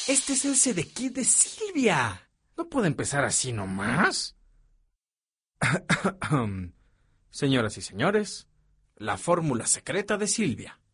Este es el CD-Kit de Silvia. ¿No puede empezar así nomás? Señoras y señores, la fórmula secreta de Silvia.